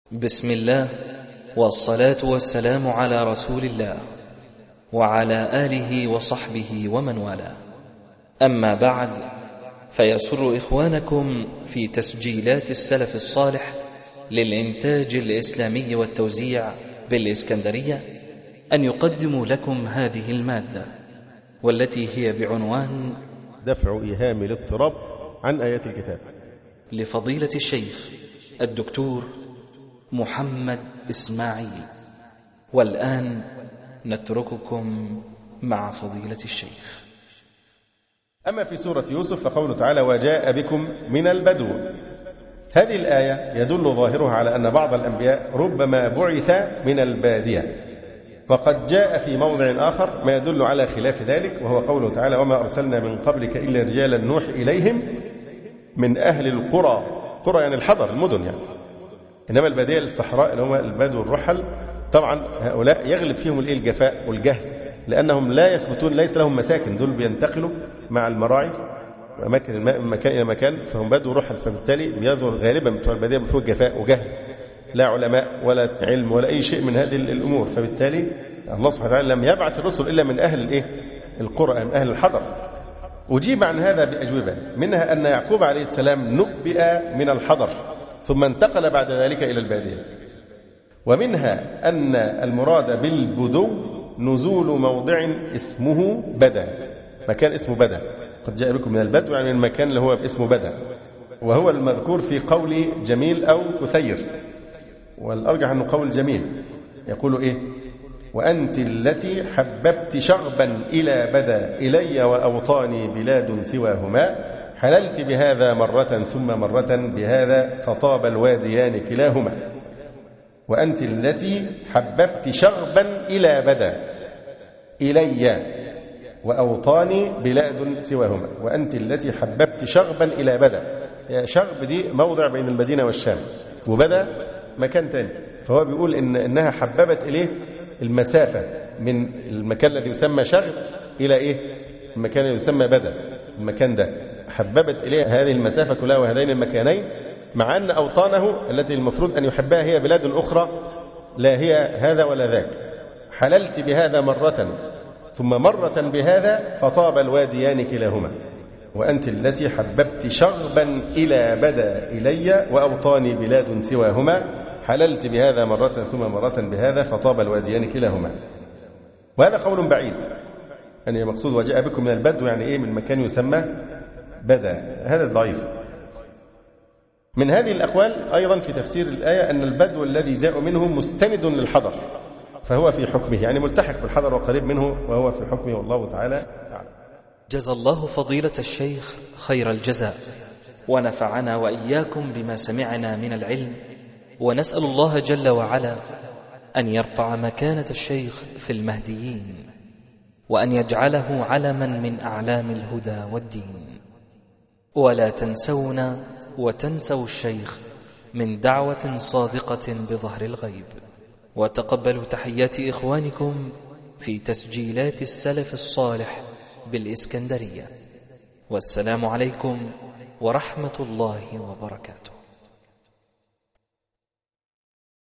بسم الله والصلاة والسلام على رسول الله وعلى آله وصحبه ومن والاه. أما بعد، فيسر إخوانكم في تسجيلات السلف الصالح للإنتاج الإسلامي والتوزيع بالإسكندرية أن يقدموا لكم هذه المادة، والتي هي بعنوان دفع إيهام الاضطراب عن آيات الكتاب، لفضيلة الشيخ الدكتور محمد إسماعيل. والآن نترككم مع فضيلة الشيخ. أما في سورة يوسف فقوله تعالى: وجاء بكم من البدو. هذه الآية يدل ظاهرها على أن بعض الأنبياء ربما بعث من البادية، وقد جاء في موضع آخر ما يدل على خلاف ذلك، وهو قوله تعالى: وما أرسلنا من قبلك إلا رجالا نوحي إليهم من أهل القرى. قرى يعني الحضر، المدن يعني. إنما البادية الصحراء اللي هم البدو الرحل، طبعا هؤلاء يغلب فيهم الجفاء والجهل، لأنهم لا يثبتون، ليس لهم مساكن، دول بينتقلوا مع المراعي أماكن الماء من مكان إلى مكان، فهم بدو رحل، فبالتالي بيظهر غالبا بتوع البادية بفوق جفاء وجهل، لا علماء ولا علم ولا أي شيء من هذه الأمور. فبالتالي الله سبحانه وتعالى لم يبعث الرسل إلا من أهل القرى، من أهل الحضر. أجيب عن هذا بأجوبة، منها أن يعقوب عليه السلام نبئ من الحضر ثم انتقل بعد ذلك إلى البادية، ومنها أن المراد بالبدو نزول موضع اسمه بدا، مكان اسمه بدا. قد جاء بكم من البدو يعني المكان اللي هو اسمه بدا، وهو المذكور في قول جميل أو كثير، والأرجح أنه قول جميل. يقول إيه؟ وأنت التي حببت شغبا إلى بدا إلي وأوطاني بلاد سواهما، حللت بهذا مرة ثم مرة بهذا فطاب الواديان كلاهما. وأنت التي حببت شغبا إلى بدا إلي وأوطاني بلاد سواهما. وأنت التي حببت شغبا إلى بدا. شغب دي موضع بين المدينة والشام، وبدا مكان تاني. فهو بيقول إنها حببت إليه المسافة من المكان الذي يسمى شغب إلى المكان الذي يسمى بدا. المكان ده حببت إليه هذه المسافة كلها وهذين المكانين، مع أن أوطانه التي المفروض أن يحبها هي بلاد أخرى لا هي هذا ولا ذاك. حللت بهذا مرة ثم مرة بهذا فطاب الواديان كلاهما. وأنت التي حببت شغبا إلى بدا إلي وأوطاني بلاد سواهما، حللت بهذا مرة ثم مرة بهذا فطاب الواديان كلاهما. وهذا قول بعيد، يعني مقصود وجاء بكم من البدو يعني من مكان يسمى بدا، هذا ضعيف. من هذه الأقوال أيضا في تفسير الآية أن البدو الذي جاء منه مستند للحضر، فهو في حكمه، يعني ملتحق بالحضر وقريب منه، وهو في حكمه، والله تعالى أعلم. جزا الله فضيلة الشيخ خير الجزاء، ونفعنا وإياكم بما سمعنا من العلم، ونسأل الله جل وعلا أن يرفع مكانة الشيخ في المهديين، وأن يجعله علما من أعلام الهدى والدين. ولا تنسونا وتنسوا الشيخ من دعوة صادقة بظهر الغيب. وتقبلوا تحيات إخوانكم في تسجيلات السلف الصالح بالإسكندرية. والسلام عليكم ورحمة الله وبركاته.